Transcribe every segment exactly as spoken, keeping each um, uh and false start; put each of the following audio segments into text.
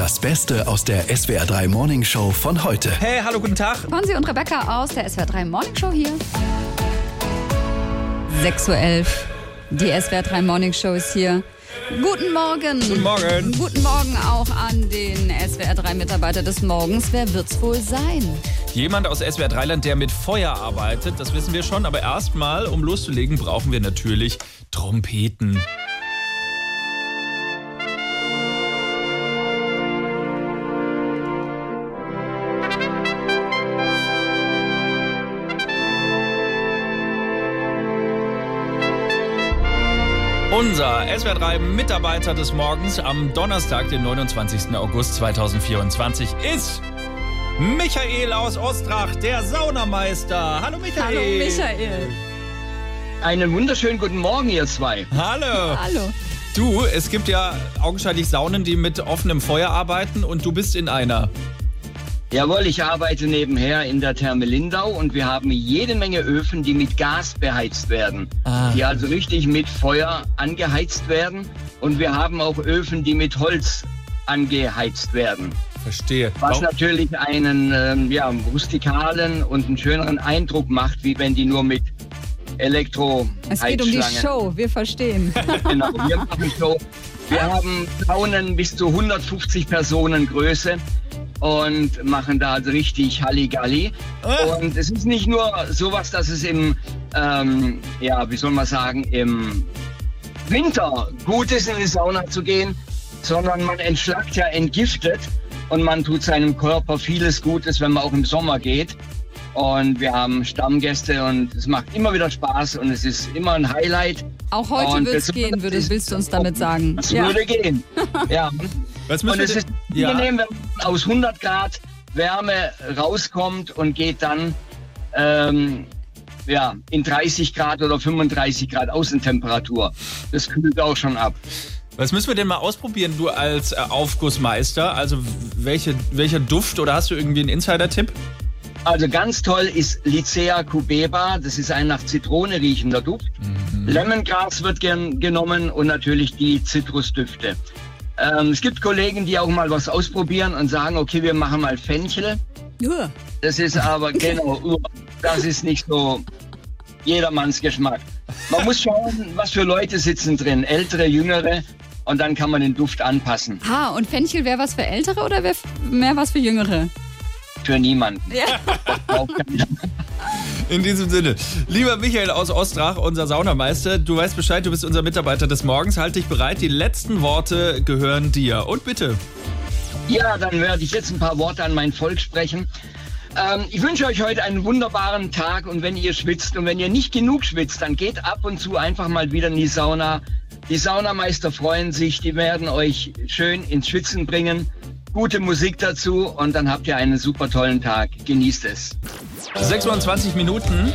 Das Beste aus der S W R drei Morning Show von heute. Hey, hallo, guten Tag. Fonsi und Rebecca aus der S W R drei Morning Show hier. sechs Uhr elf. Die S W R drei Morning Show ist hier. Guten Morgen. Guten Morgen. Guten Morgen auch an den S W R drei Mitarbeiter des Morgens. Wer wird's wohl sein? Jemand aus S W R drei Land, der mit Feuer arbeitet, das wissen wir schon. Aber erstmal, um loszulegen, brauchen wir natürlich Trompeten. Unser S W R drei Mitarbeiter des Morgens am Donnerstag, den neunundzwanzigsten August zweitausendvierundzwanzig, ist Michael aus Ostrach, der Saunameister. Hallo Michael. Hallo Michael. Einen wunderschönen guten Morgen, ihr zwei. Hallo. Hallo. Du, es gibt ja augenscheinlich Saunen, die mit offenem Feuer arbeiten, und du bist in einer. Jawohl, ich arbeite nebenher in der Therme Lindau und wir haben jede Menge Öfen, die mit Gas beheizt werden. Ah. Die also richtig mit Feuer angeheizt werden. Und wir haben auch Öfen, die mit Holz angeheizt werden. Verstehe. Was Warum? natürlich einen ähm, ja, rustikalen und einen schöneren Eindruck macht, wie wenn die nur mit Elektro Es geht um die Show, wir verstehen. Genau, wir machen Show. Wir haben Saunen bis zu hundertfünfzig Personen Größe und machen da also richtig Halligalli. Ah. Und es ist nicht nur sowas, dass es im, ähm, ja, wie soll man sagen, im Winter gut ist, in die Sauna zu gehen, sondern man entschlackt ja entgiftet und man tut seinem Körper vieles Gutes, wenn man auch im Sommer geht. Und wir haben Stammgäste und es macht immer wieder Spaß und es ist immer ein Highlight. Auch heute Und wird's das- gehen, würdest, willst du uns damit sagen. Das Ja. würde gehen. Ja. Was müssen Und wir es denn- ist ja. angenehm, wenn man aus hundert Grad Wärme rauskommt und geht dann ähm, ja, in dreißig Grad oder fünfunddreißig Grad Außentemperatur. Das kühlt auch schon ab. Was müssen wir denn mal ausprobieren, du als äh, Aufgussmeister? Also welche, welcher Duft, oder hast du irgendwie einen Insider-Tipp? Also ganz toll ist Lycea cubeba. Das ist ein nach Zitrone riechender Duft. Mhm. Lemongras wird gern genommen und natürlich die Zitrusdüfte. Ähm, es gibt Kollegen, die auch mal was ausprobieren und sagen, okay, wir machen mal Fenchel. Ja. Das ist aber genau, das ist nicht so jedermanns Geschmack. Man muss schauen, was für Leute sitzen drin, ältere, jüngere, und dann kann man den Duft anpassen. Ah, und Fenchel wäre was für Ältere oder wäre mehr was für Jüngere? Für niemanden. Ja. Auch keiner. In diesem Sinne, lieber Michael aus Ostrach, unser Saunameister, du weißt Bescheid, du bist unser Mitarbeiter des Morgens. Halt dich bereit, die letzten Worte gehören dir. Und bitte. Ja, dann werde ich jetzt ein paar Worte an mein Volk sprechen. Ähm, ich wünsche euch heute einen wunderbaren Tag, und wenn ihr schwitzt und wenn ihr nicht genug schwitzt, dann geht ab und zu einfach mal wieder in die Sauna. Die Saunameister freuen sich, die werden euch schön ins Schwitzen bringen. Gute Musik dazu und dann habt ihr einen super tollen Tag. Genießt es. sechsundzwanzig Minuten.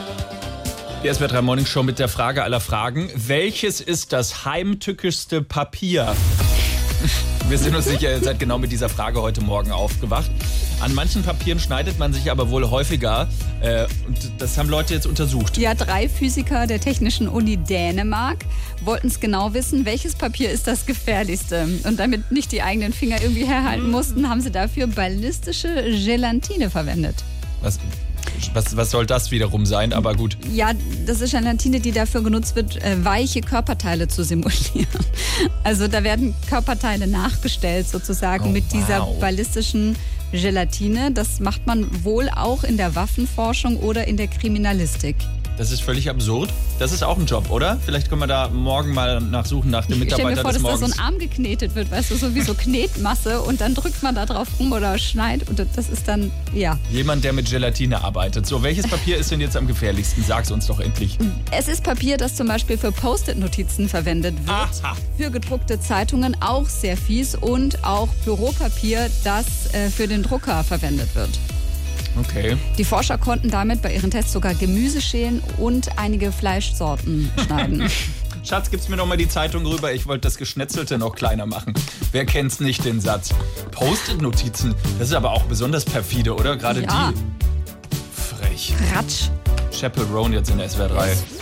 Die S W R drei Morning Show mit der Frage aller Fragen. Welches ist das heimtückischste Papier? Wir sind uns sicher, ihr seid genau mit dieser Frage heute Morgen aufgewacht. An manchen Papieren schneidet man sich aber wohl häufiger. Äh, und das haben Leute jetzt untersucht. Ja, drei Physiker der Technischen Uni Dänemark wollten es genau wissen, welches Papier ist das gefährlichste. Und damit nicht die eigenen Finger irgendwie herhalten mussten, haben sie dafür ballistische Gelatine verwendet. Was, was, was soll das wiederum sein? Aber gut. Ja, das ist Gelatine, die dafür genutzt wird, äh, weiche Körperteile zu simulieren. Also da werden Körperteile nachgestellt sozusagen Oh, mit dieser wow. ballistischen Gelatine. Das macht man wohl auch in der Waffenforschung oder in der Kriminalistik. Das ist völlig absurd. Das ist auch ein Job, oder? Vielleicht können wir da morgen mal nachsuchen nach dem Ich stelle mir Mitarbeiter vor, des dass da so Morgens. ein Arm geknetet wird, weißt du, so wie so Knetmasse, und dann drückt man da drauf rum oder schneidet und das ist dann, ja. Jemand, der mit Gelatine arbeitet. So, welches Papier ist denn jetzt am gefährlichsten? Sag's uns doch endlich. Es ist Papier, das zum Beispiel für Post-it-Notizen verwendet wird, Aha. für gedruckte Zeitungen auch sehr fies, und auch Büropapier, das äh, für den Drucker verwendet wird. Okay. Die Forscher konnten damit bei ihren Tests sogar Gemüse schälen und einige Fleischsorten schneiden. Schatz, gib's mir noch mal die Zeitung rüber. Ich wollte das Geschnetzelte noch kleiner machen. Wer kennt's nicht, den Satz? Post-it-Notizen, das ist aber auch besonders perfide, oder? Gerade Ja. die. Frech. Ratsch. Chappell Roan jetzt in S W R drei.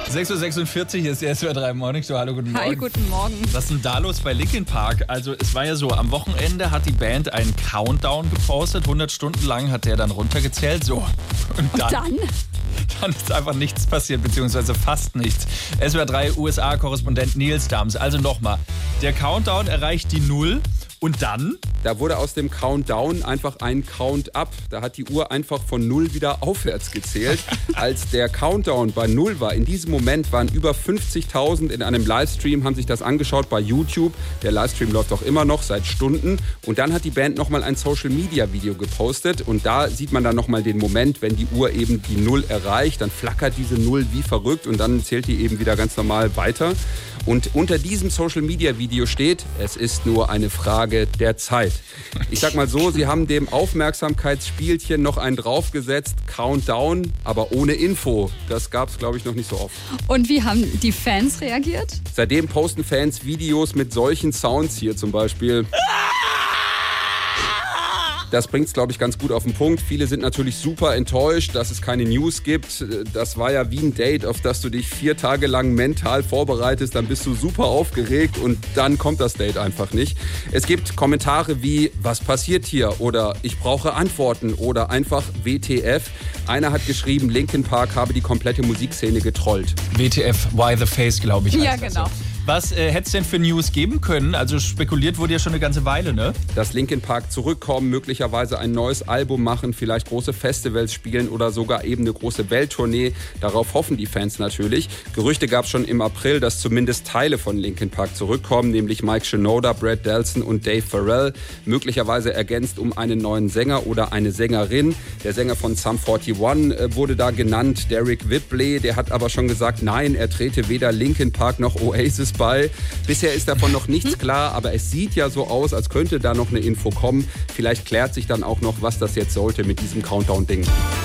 sechs Uhr sechsundvierzig ist der S W R drei Morning Show. Hallo, guten Morgen. Hi, guten Morgen. Was ist denn da los bei Linkin Park? Also es war ja so, am Wochenende hat die Band einen Countdown gepostet. hundert Stunden lang hat der dann runtergezählt. So. Und dann, Und dann? dann ist einfach nichts passiert, beziehungsweise fast nichts. S W R drei U S A-Korrespondent Nils Dams. Also nochmal, der Countdown erreicht die Null. Und dann? Da wurde aus dem Countdown einfach ein Count-Up. Da hat die Uhr einfach von Null wieder aufwärts gezählt. Als der Countdown bei Null war, in diesem Moment waren über fünfzigtausend in einem Livestream, haben sich das angeschaut bei YouTube. Der Livestream läuft auch immer noch seit Stunden. Und dann hat die Band nochmal ein Social-Media-Video gepostet. Und da sieht man dann nochmal den Moment, wenn die Uhr eben die Null erreicht. Dann flackert diese Null wie verrückt und dann zählt die eben wieder ganz normal weiter. Und unter diesem Social-Media-Video steht, es ist nur eine Frage der Zeit. Ich sag mal so, sie haben dem Aufmerksamkeitsspielchen noch einen draufgesetzt, Countdown, aber ohne Info. Das gab's, glaube ich, noch nicht so oft. Und wie haben die Fans reagiert? Seitdem posten Fans Videos mit solchen Sounds hier zum Beispiel. Das bringt es, glaube ich, ganz gut auf den Punkt. Viele sind natürlich super enttäuscht, dass es keine News gibt. Das war ja wie ein Date, auf das du dich vier Tage lang mental vorbereitest. Dann bist du super aufgeregt und dann kommt das Date einfach nicht. Es gibt Kommentare wie, was passiert hier? Oder ich brauche Antworten oder einfach W T F. Einer hat geschrieben, Linkin Park habe die komplette Musikszene getrollt. W T F, Why the Face, glaube ich. Ja, heißt genau. Das so. Was äh, hätte es denn für News geben können? Also spekuliert wurde ja schon eine ganze Weile, ne? Dass Linkin Park zurückkommen, möglicherweise ein neues Album machen, vielleicht große Festivals spielen oder sogar eben eine große Welttournee. Darauf hoffen die Fans natürlich. Gerüchte gab es schon im April, dass zumindest Teile von Linkin Park zurückkommen, nämlich Mike Shinoda, Brad Delson und Dave Farrell. Möglicherweise ergänzt um einen neuen Sänger oder eine Sängerin. Der Sänger von Sum einundvierzig äh, wurde da genannt, Derek Whibley. Der hat aber schon gesagt, nein, er trete weder Linkin Park noch Oasis bei. Bisher ist davon noch nichts klar, aber es sieht ja so aus, als könnte da noch eine Info kommen. Vielleicht klärt sich dann auch noch, was das jetzt sollte mit diesem Countdown-Ding.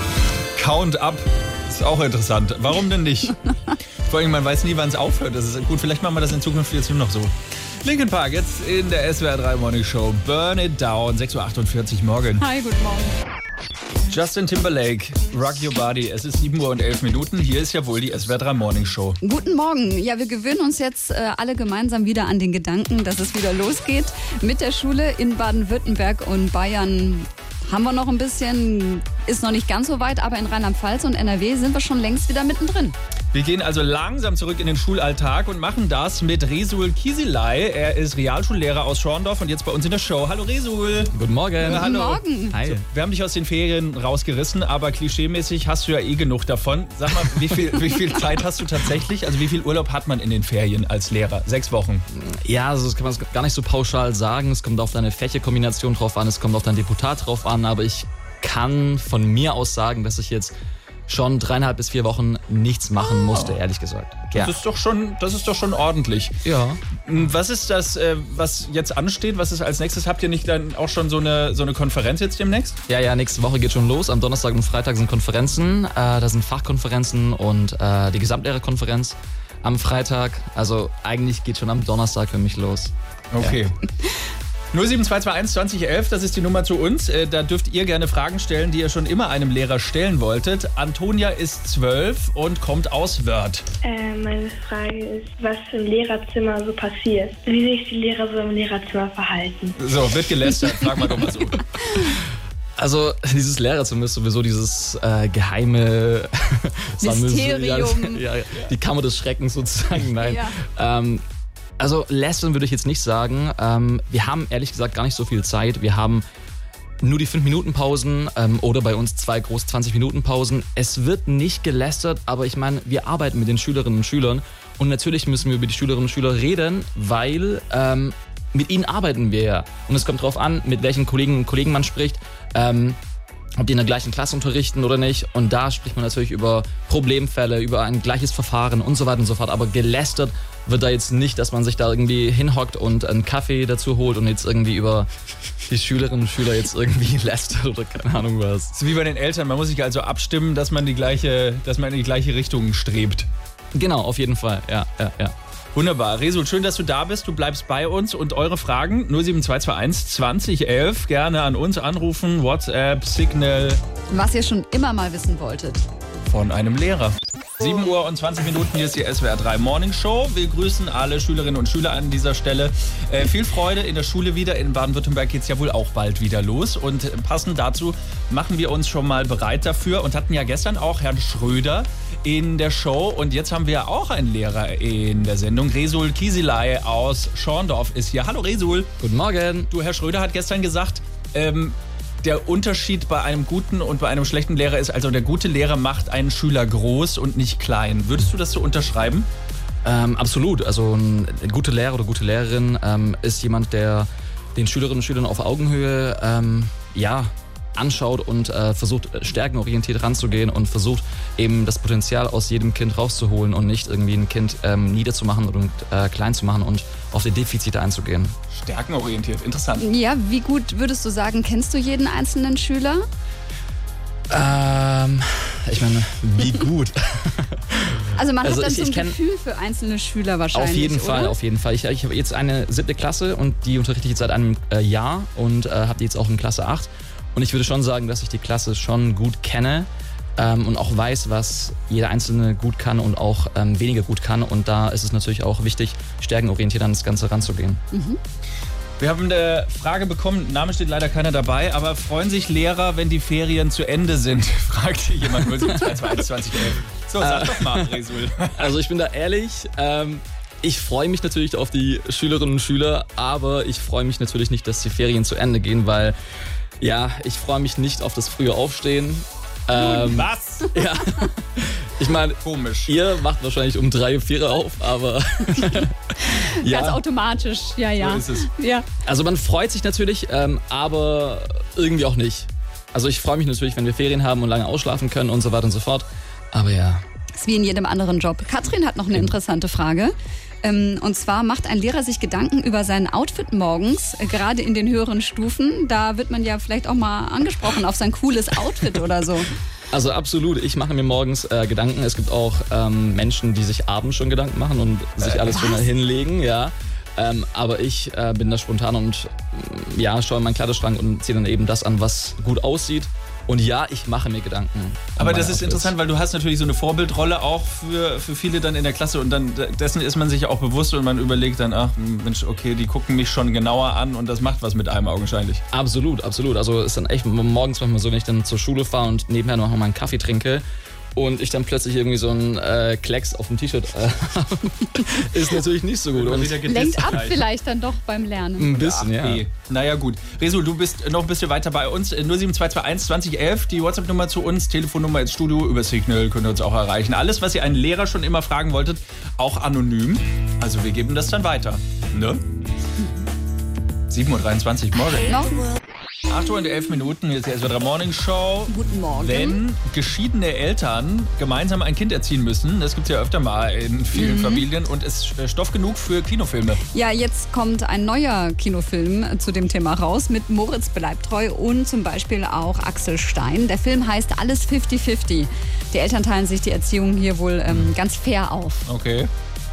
Count up. Ist auch interessant. Warum denn nicht? Vor allem, man weiß nie, wann es aufhört. Das ist gut. Vielleicht machen wir das in Zukunft jetzt nur noch so. Linkin Park, jetzt in der S W R drei Morning Show. Burn It Down, sechs Uhr achtundvierzig morgen. Hi, guten Morgen. Justin Timberlake, Rock Your Body. Es ist sieben Uhr und elf Minuten. Hier ist ja wohl die S W R drei Morning Show. Guten Morgen. Ja, wir gewöhnen uns jetzt äh, alle gemeinsam wieder an den Gedanken, dass es wieder losgeht mit der Schule in Baden-Württemberg und Bayern. Haben wir noch ein bisschen, ist noch nicht ganz so weit, aber in Rheinland-Pfalz und N R W sind wir schon längst wieder mittendrin. Wir gehen also langsam zurück in den Schulalltag und machen das mit Resul Kieseley. Er ist Realschullehrer aus Schorndorf und jetzt bei uns in der Show. Hallo Resul. Guten Morgen. Ja, hallo. Guten Morgen. Hi. So, wir haben dich aus den Ferien rausgerissen, aber klischeemäßig hast du ja eh genug davon. Sag mal, wie viel, wie viel Zeit hast du tatsächlich? Also wie viel Urlaub hat man in den Ferien als Lehrer? Sechs Wochen? Ja, also das kann man gar nicht so pauschal sagen. Es kommt auf deine Fächerkombination drauf an, es kommt auf dein Deputat drauf an, aber ich kann von mir aus sagen, dass ich jetzt schon dreieinhalb bis vier Wochen nichts machen musste, ehrlich gesagt. Ja. Das ist doch schon, das ist doch schon ordentlich. Ja. Was ist das, was jetzt ansteht? Was ist als nächstes? Habt ihr nicht dann auch schon so eine, so eine Konferenz jetzt demnächst? Ja, ja, nächste Woche geht schon los. Am Donnerstag und Freitag sind Konferenzen. Äh, da sind Fachkonferenzen und äh, die Gesamtlehrerkonferenz am Freitag. Also eigentlich geht schon am Donnerstag für mich los. Okay. Ja. null sieben zwei zwei eins zwanzig elf, das ist die Nummer zu uns. Da dürft ihr gerne Fragen stellen, die ihr schon immer einem Lehrer stellen wolltet. Antonia ist zwölf und kommt aus Wörth. Äh, meine Frage ist, was im Lehrerzimmer so passiert. Wie sich die Lehrer so im Lehrerzimmer verhalten. So, wird gelästert. Frag mal doch mal so. Also dieses Lehrerzimmer ist sowieso dieses äh, geheime Mysterium. Ja, ja, die Kammer des Schreckens sozusagen. Nein. Ja. Ähm, Also lästern würde ich jetzt nicht sagen. Ähm, wir haben ehrlich gesagt gar nicht so viel Zeit. Wir haben nur die fünf Minuten Pausen ähm, oder bei uns zwei große zwanzig Minuten Pausen. Es wird nicht gelästert, aber ich meine, wir arbeiten mit den Schülerinnen und Schülern und natürlich müssen wir über die Schülerinnen und Schüler reden, weil ähm, mit ihnen arbeiten wir ja. Und es kommt darauf an, mit welchen Kolleginnen und Kollegen man spricht. Ähm, ob die in der gleichen Klasse unterrichten oder nicht. Und da spricht man natürlich über Problemfälle, über ein gleiches Verfahren und so weiter und so fort. Aber gelästert wird da jetzt nicht, dass man sich da irgendwie hinhockt und einen Kaffee dazu holt und jetzt irgendwie über die Schülerinnen und Schüler jetzt irgendwie lästert oder keine Ahnung was. Das ist wie bei den Eltern. Man muss sich also abstimmen, dass man die gleiche, dass man in die gleiche Richtung strebt. Genau, auf jeden Fall. Ja, ja, ja. Wunderbar. Resul, schön, dass du da bist. Du bleibst bei uns und eure Fragen null sieben zwei zwei eins zwanzig elf gerne an uns anrufen, WhatsApp, Signal. Was ihr schon immer mal wissen wolltet. Von einem Lehrer. sieben Uhr und zwanzig Minuten, hier ist die S W R drei Morning Show. Wir grüßen alle Schülerinnen und Schüler an dieser Stelle. Äh, viel Freude in der Schule wieder. In Baden-Württemberg geht es ja wohl auch bald wieder los. Und passend dazu machen wir uns schon mal bereit dafür und hatten ja gestern auch Herrn Schröder in der Show. Und jetzt haben wir auch einen Lehrer in der Sendung. Resul Kieselay aus Schorndorf ist hier. Hallo Resul. Guten Morgen. Du, Herr Schröder hat gestern gesagt, ähm, der Unterschied bei einem guten und bei einem schlechten Lehrer ist, also der gute Lehrer macht einen Schüler groß und nicht klein. Würdest du das so unterschreiben? Ähm, absolut. Also ein guter Lehrer oder gute Lehrerin ähm, ist jemand, der den Schülerinnen und Schülern auf Augenhöhe ähm, ja, anschaut und äh, versucht, stärkenorientiert ranzugehen und versucht, eben das Potenzial aus jedem Kind rauszuholen und nicht irgendwie ein Kind ähm, niederzumachen oder äh, klein zu machen und auf die Defizite einzugehen. Stärkenorientiert, interessant. Ja, wie gut würdest du sagen, kennst du jeden einzelnen Schüler? Ähm, ich meine, wie gut? Also man Also hat dann ich- so ein ich kenn- Gefühl für einzelne Schüler wahrscheinlich, Auf jeden oder? Fall, auf jeden Fall. Ich, ich habe jetzt eine siebte Klasse und die unterrichte ich jetzt seit einem äh, Jahr und äh, habe die jetzt auch in Klasse acht. Und ich würde schon sagen, dass ich die Klasse schon gut kenne ähm, und auch weiß, was jeder Einzelne gut kann und auch ähm, weniger gut kann. Und da ist es natürlich auch wichtig, stärkenorientiert an das Ganze ranzugehen. Wir haben eine Frage bekommen, Name steht leider keiner dabei, aber freuen sich Lehrer, wenn die Ferien zu Ende sind? Fragte jemand null sieben zwei zwei eins zwanzig elf. So, sag doch mal, Resul. Also ich bin da ehrlich, ähm, ich freue mich natürlich auf die Schülerinnen und Schüler, aber ich freue mich natürlich nicht, dass die Ferien zu Ende gehen, weil ja, ich freue mich nicht auf das frühe Aufstehen. Ähm, Was? ja, ich meine, Komisch. ihr macht wahrscheinlich um drei, vier auf, aber Ganz ja, automatisch, ja, ja. So ist es. Ja. also man freut sich natürlich, ähm, aber irgendwie auch nicht. Also ich freue mich natürlich, wenn wir Ferien haben und lange ausschlafen können und so weiter und so fort, aber ja. Ist wie in jedem anderen Job. Katrin hat noch eine interessante Frage. Ähm, und zwar macht ein Lehrer sich Gedanken über sein Outfit morgens, äh, gerade in den höheren Stufen. Da wird man ja vielleicht auch mal angesprochen auf sein cooles Outfit oder so. Also absolut, ich mache mir morgens äh, Gedanken. Es gibt auch ähm, Menschen, die sich abends schon Gedanken machen und sich alles schon mal hinlegen, ja. Ähm, aber ich äh, bin da spontan und mm, ja, schaue in meinen Kleiderschrank und ziehe dann eben das an, was gut aussieht. Und ja, ich mache mir Gedanken. um Aber meine das ist Outfits. interessant, weil du hast natürlich so eine Vorbildrolle auch für, für viele dann in der Klasse und dann dessen ist man sich auch bewusst und man überlegt dann, ach Mensch, okay, die gucken mich schon genauer an und das macht was mit einem augenscheinlich. Absolut, absolut. Also es ist dann echt morgens manchmal so, wenn ich dann zur Schule fahre und nebenher noch mal einen Kaffee trinke und ich dann plötzlich irgendwie so ein äh, Klecks auf dem T-Shirt äh, ist natürlich nicht so gut. Und Lenkt ab vielleicht dann doch beim Lernen. ein bisschen, ja. Nee. Naja gut. Resul, du bist noch ein bisschen weiter bei uns. null sieben zwei zwei eins zwanzig elf, die WhatsApp-Nummer zu uns, Telefonnummer ins Studio, über Signal könnt ihr uns auch erreichen. Alles, was ihr einen Lehrer schon immer fragen wolltet, auch anonym. Also wir geben das dann weiter. Ne? sieben Uhr dreiundzwanzig morgen. Noch? acht Uhr und elf Minuten, hier ist die S W R drei Morning Show. Guten Morgen. Wenn geschiedene Eltern gemeinsam ein Kind erziehen müssen, das gibt es ja öfter mal in vielen Familien und ist äh, Stoff genug für Kinofilme. Ja, jetzt kommt ein neuer Kinofilm zu dem Thema raus mit Moritz bleibt treu und zum Beispiel auch Axel Stein. Der Film heißt Alles fünfzig fünfzig. Die Eltern teilen sich die Erziehung hier wohl ähm, ganz fair auf. Okay.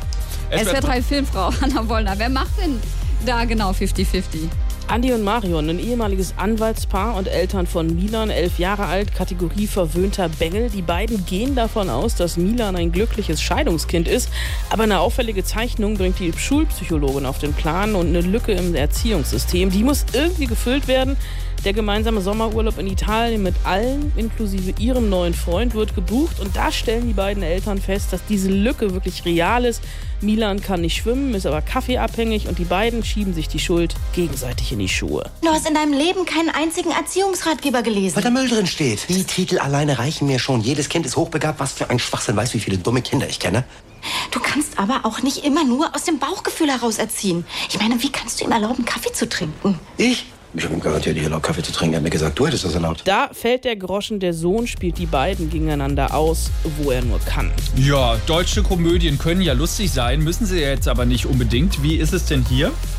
S W R drei Filmfrau Anna Wollner. Wer macht denn da genau fünfzig fünfzig? Andi und Marion, ein ehemaliges Anwaltspaar und Eltern von Milan, elf Jahre alt, Kategorie verwöhnter Bengel. Die beiden gehen davon aus, dass Milan ein glückliches Scheidungskind ist. Aber eine auffällige Zeichnung bringt die Schulpsychologin auf den Plan und eine Lücke im Erziehungssystem. Die muss irgendwie gefüllt werden. Der gemeinsame Sommerurlaub in Italien mit allen, inklusive ihrem neuen Freund, wird gebucht. Und da stellen die beiden Eltern fest, dass diese Lücke wirklich real ist. Milan kann nicht schwimmen, ist aber kaffeeabhängig und die beiden schieben sich die Schuld gegenseitig in die Schuhe. Du hast in deinem Leben keinen einzigen Erziehungsratgeber gelesen. Weil da Müll drin steht. Die Titel alleine reichen mir schon. Jedes Kind ist hochbegabt. Was für ein Schwachsinn. Weiß, wie viele dumme Kinder ich kenne. Du kannst aber auch nicht immer nur aus dem Bauchgefühl heraus erziehen. Ich meine, wie kannst du ihm erlauben, Kaffee zu trinken? Ich? Ich habe ihm garantiert nicht erlaubt, Kaffee zu trinken. Er hat mir gesagt, du hättest das erlaubt. Da fällt der Groschen, der Sohn spielt die beiden gegeneinander aus, wo er nur kann. Ja, deutsche Komödien können ja lustig sein, müssen sie jetzt aber nicht unbedingt. Wie ist es denn hier?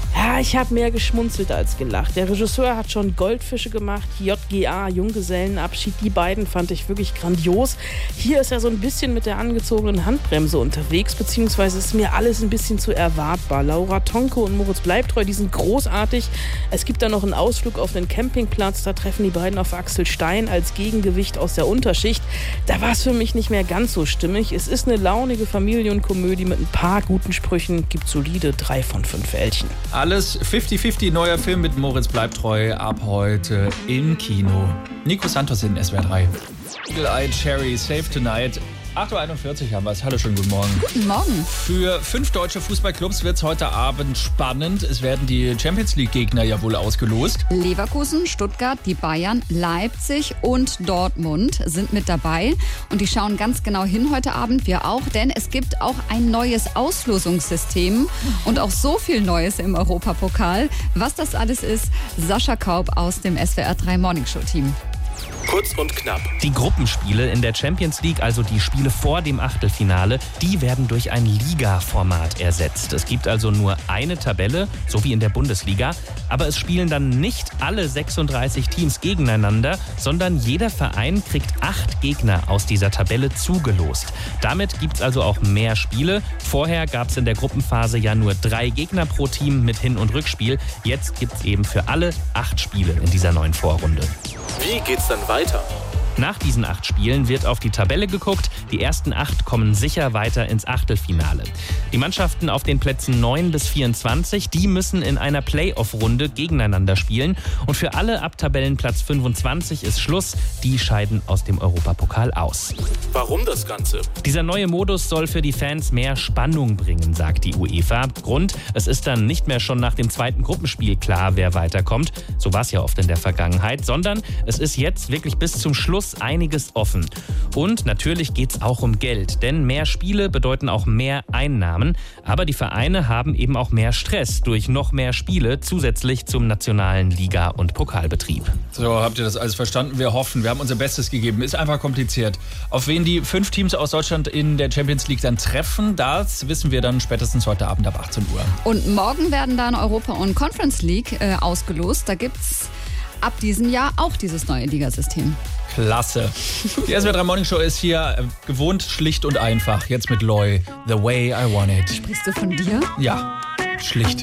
Ja, ich habe mehr geschmunzelt als gelacht. Der Regisseur hat schon Goldfische gemacht, J G A, Junggesellenabschied, die beiden fand ich wirklich grandios. Hier ist er so ein bisschen mit der angezogenen Handbremse unterwegs, beziehungsweise ist mir alles ein bisschen zu erwartbar. Laura Tonko und Moritz Bleibtreu, die sind großartig. Es gibt da noch einen Ausflug auf den Campingplatz, da treffen die beiden auf Axel Stein als Gegengewicht aus der Unterschicht. Da war es für mich nicht mehr ganz so stimmig. Es ist eine launige Familienkomödie mit ein paar guten Sprüchen, gibt solide drei von fünf Elchen. Alles fünfzig fünfzig, neuer Film mit Moritz Bleibtreu ab heute im Kino. Nico Santos in S W R drei. Eagle-Eyed Cherry, Save Tonight. acht Uhr einundvierzig haben wir es. Hallo, schönen guten Morgen. Guten Morgen. Für fünf deutsche Fußballclubs wird es heute Abend spannend. Es werden die Champions-League-Gegner ja wohl ausgelost. Leverkusen, Stuttgart, die Bayern, Leipzig und Dortmund sind mit dabei. Und die schauen ganz genau hin heute Abend, wir auch, denn es gibt auch ein neues Auslosungssystem und auch so viel Neues im Europapokal. Was das alles ist, Sascha Kaub aus dem S W R drei Morning Show Team. Kurz und knapp. Die Gruppenspiele in der Champions League, also die Spiele vor dem Achtelfinale, die werden durch ein Liga-Format ersetzt. Es gibt also nur eine Tabelle, so wie in der Bundesliga. Aber es spielen dann nicht alle sechsunddreißig Teams gegeneinander, sondern jeder Verein kriegt acht Gegner aus dieser Tabelle zugelost. Damit gibt es also auch mehr Spiele. Vorher gab es in der Gruppenphase ja nur drei Gegner pro Team mit Hin- und Rückspiel. Jetzt gibt es eben für alle acht Spiele in dieser neuen Vorrunde. Wie geht's dann weiter? Nach diesen acht Spielen wird auf die Tabelle geguckt. Die ersten acht kommen sicher weiter ins Achtelfinale. Die Mannschaften auf den Plätzen neun bis vierundzwanzig, die müssen in einer Playoff-Runde gegeneinander spielen. Und für alle ab Tabellenplatz fünfundzwanzig ist Schluss. Die scheiden aus dem Europapokal aus. Warum das Ganze? Dieser neue Modus soll für die Fans mehr Spannung bringen, sagt die UEFA. Grund, es ist dann nicht mehr schon nach dem zweiten Gruppenspiel klar, wer weiterkommt. So war es ja oft in der Vergangenheit. Sondern es ist jetzt wirklich bis zum Schluss einiges offen. Und natürlich geht es auch um Geld, denn mehr Spiele bedeuten auch mehr Einnahmen. Aber die Vereine haben eben auch mehr Stress durch noch mehr Spiele zusätzlich zum nationalen Liga- und Pokalbetrieb. So, habt ihr das alles verstanden? Wir hoffen, wir haben unser Bestes gegeben. Ist einfach kompliziert. Auf wen die fünf Teams aus Deutschland in der Champions League dann treffen, das wissen wir dann spätestens heute Abend ab achtzehn Uhr. Und morgen werden dann Europa- und Conference League äh, ausgelost. Da gibt's ab diesem Jahr auch dieses neue Ligasystem. Klasse. Die S W R drei Morning Show ist hier äh, gewohnt schlicht und einfach. Jetzt mit Loy, The Way I Want It. Sprichst du von dir? Ja, schlicht.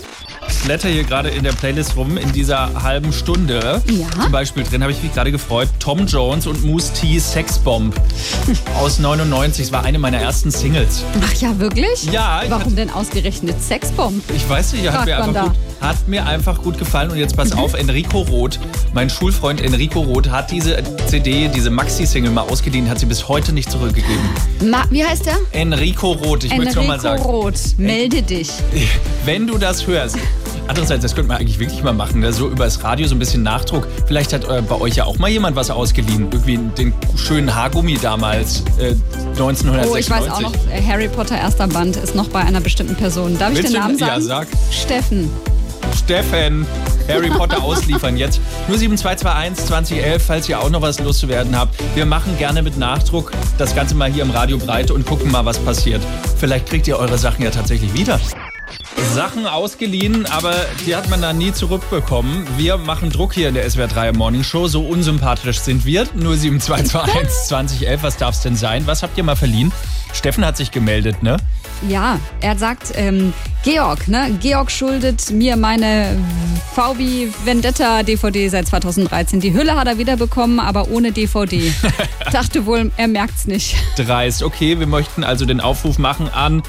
Ich blätter hier gerade in der Playlist rum in dieser halben Stunde. Ja. Zum Beispiel drin habe ich mich gerade gefreut. Tom Jones und Mousse T, Sexbomb aus neunundneunzig. Das war eine meiner ersten Singles. Ach ja, wirklich? Ja. Warum denn ausgerechnet Sexbomb? Ich weiß nicht, hat mir, einfach gut, hat mir einfach gut gefallen. Und jetzt pass auf, Enrico Roth, mein Schulfreund Enrico Roth, hat diese C D, diese Maxi-Single mal ausgeliehen, hat sie bis heute nicht zurückgegeben. Ma, wie heißt der? Enrico Roth, ich möchte es nochmal sagen. Enrico Roth, melde dich. Wenn du das hörst. Andererseits, das könnte man eigentlich wirklich mal machen, ne? So übers Radio so ein bisschen Nachdruck. Vielleicht hat äh, bei euch ja auch mal jemand was ausgeliehen. Irgendwie den schönen Haargummi damals, äh, neunzehnhundertsechsundneunzig. Oh, ich weiß auch noch, Harry Potter erster Band ist noch bei einer bestimmten Person. Darf Willst ich den Namen du, sagen? Ja, sag. Steffen. Steffen, Harry Potter ausliefern jetzt. Nur sieben zwei zwei eins zwanzig elf, falls ihr auch noch was loszuwerden habt. Wir machen gerne mit Nachdruck das Ganze mal hier im Radio breit und gucken mal, was passiert. Vielleicht kriegt ihr eure Sachen ja tatsächlich wieder. Sachen ausgeliehen, aber die hat man dann nie zurückbekommen. Wir machen Druck hier in der S W R drei Morning Show. So unsympathisch sind wir. Nur sieben zwei zwei eins zwanzig elf, was darf's denn sein? Was habt ihr mal verliehen? Steffen hat sich gemeldet, ne? Ja, er sagt, ähm, Georg, ne? Georg schuldet mir meine V W Vendetta D V D seit zweitausenddreizehn. Die Hülle hat er wiederbekommen, aber ohne D V D. Dachte wohl, er merkt's nicht. Dreist. Okay, wir möchten also den Aufruf machen an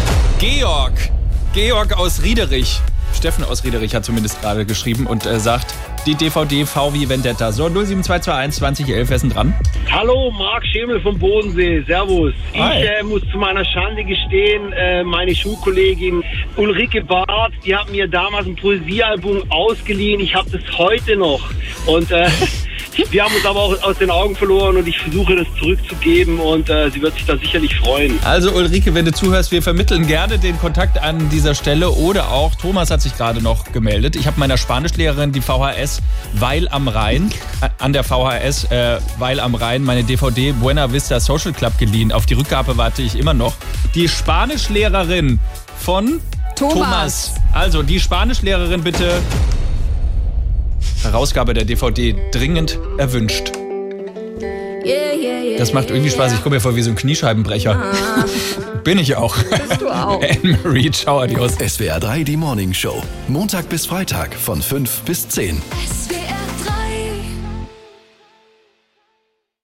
Georg. Georg aus Riederich. Steffen aus Riederich hat zumindest gerade geschrieben und äh, sagt, die D V D V W Vendetta. So, null sieben zwei zwei eins zwanzig elf, wer ist denn dran? Hallo, Marc Schemel vom Bodensee. Servus. Hi. Ich äh, muss zu meiner Schande gestehen, äh, meine Schulkollegin Ulrike Barth, die hat mir damals ein Poesiealbum ausgeliehen. Ich habe das heute noch. Und äh, wir haben uns aber auch aus den Augen verloren und ich versuche das zurückzugeben und äh, sie wird sich da sicherlich freuen. Also Ulrike, wenn du zuhörst, wir vermitteln gerne den Kontakt an dieser Stelle oder auch, Thomas hat sich gerade noch gemeldet. Ich habe meiner Spanischlehrerin die V H S Weil am Rhein, äh, an der V H S äh, Weil am Rhein meine D V D Buena Vista Social Club geliehen. Auf die Rückgabe warte ich immer noch. Die Spanischlehrerin von Thomas. Thomas. Also, die Spanischlehrerin bitte. Herausgabe der D V D dringend erwünscht. Das macht irgendwie Spaß. Ich komme mir vor wie so ein Kniescheibenbrecher. Ah. Bin ich auch. Bist du auch. Anne-Marie, ciao, adios. S W R drei, die Morning Show. Montag bis Freitag von fünf bis zehn.